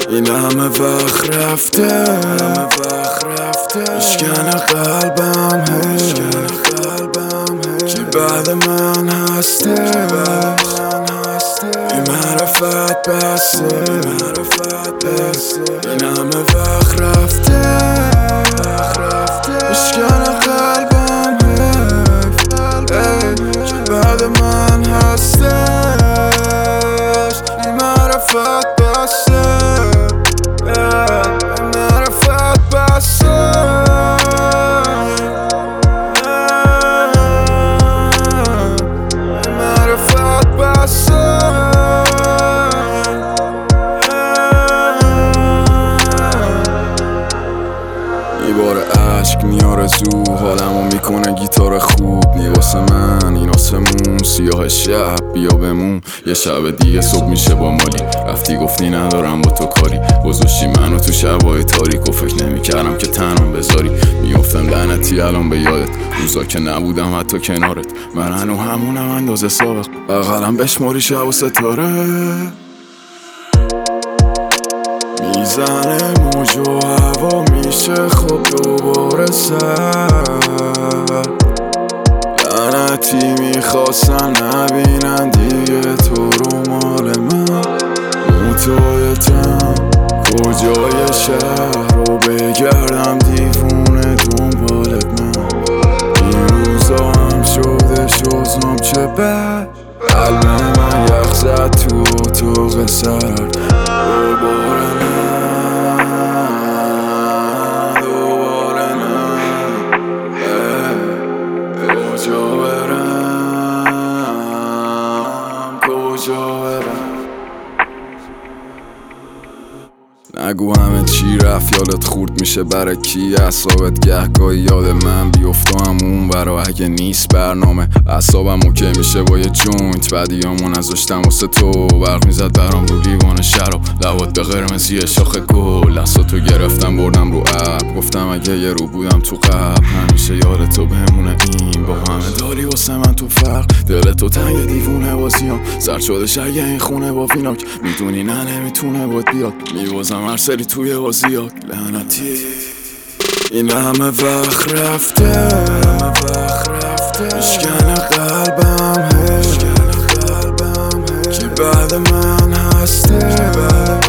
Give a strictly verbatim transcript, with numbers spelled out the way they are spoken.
این همه وقت رفته اشکن قلبم هی کی بعد من هسته این معرفت بسته این همه وقت رفته اشکن قلبم هی کی بعد من هستش این معرفت بسته این معرفت بسته این معرفت بسته یه بار عشق میاره زو حالمو میکنه گیتار خوب نی واسه من این آسمون سیاه شب بیا بمون یه شب دیگه صبح میشه با مالی رفتی گفتی ندارم با تو کاری گذاشتی منو تو شبای تاریک و فکر نمیکردم که تنم بذاری میافتم لعنتی الان به یادت روزا که نبودم حتی کنارت من هنو همونم اندازه سابق بغلم بشماری شب و ستاره میزنه موج و هوا میشه خب دوباره سر لعنتی میخواستن نبینن دیگه تو رو مال من متایتم کجای شهر رو بگردم دیوونه دنبالت من این روزا هم شده شزم چه بد قلب من یخ زد تو اتاق سرد دوباره نه دوباره نه کجا برم کجا برم نگو همه چی رفت یادت خورد میشه برای کی اعصابت گهگاهی یاد من بیفت همون برا اگه نیست برنامه اعصابم اوکی میشه با یه جوینت بعدیامو نذاشتم واسه تو برق میزد برام رو لیوان شراب لبات به قرمزی شاخ گل دستاتو گرفتم بردم رو اب گفتم اگه یه رو بودم تو قبل همیشه یاد تو بمونه این با همه داری واسه من تو فرق دل تو تنگ دیوونه بازیام سرد شده شگه این خونه با ویناک میدونی نه نمیتونه بود بیاد میوازم هر سری توی بازیات لعنتی این همه وقت رفته اشکن قلبم هی کی بعد من هسته